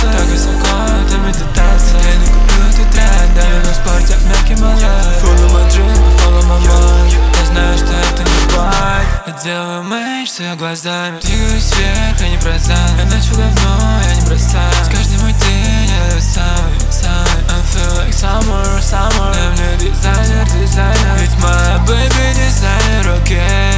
танцы. Так высоко, это медитация. Я не куплю этот трек, давлю на спорте, мягкий малыш. Follow my dream, follow my mind. Я знаю, что это не байк. Я делаю мейдж с ее глазами. Двигаюсь вверх, я не бросаю. Я начал давно, я не бросаю. С каждый мой день я самый. I feel like summer. На мне дизайнер. Ведь моя baby дизайнер, окей.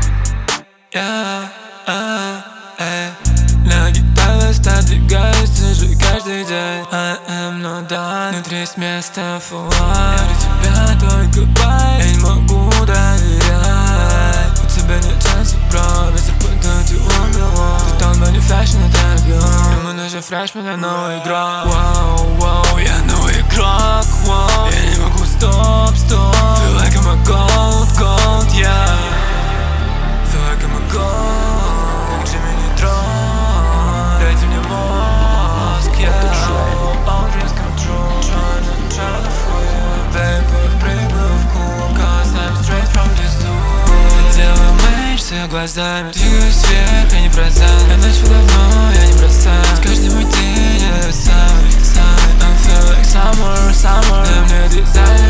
На гитаре отодвигаюсь, сижу каждый день. I am not done. Внутри есть место for life. Я для тебя только бай. Я не могу доверять. У тебя нет шансов, бро. Ветер подует и умело. Ты там, но не фэшн, это альбом. Ему нужен фрешмен, я новый игрок. Вау, я новый игрок. Я не могу стоп. Feel like I'm a gold, yeah. Feel like I'm a gold. Как же меня трон. Дайте мне мозг, yeah. All dreams come true. Tryna fool you. Baby, прыгну в куб. Cause I'm straight from the zoo. Я делаю мейдж с ее глазами. Двигаюсь вверх, я не бросаю. Я начал давно, я не бросаю. С каждый мой день я самый. I feel like summer. На мне дизайн.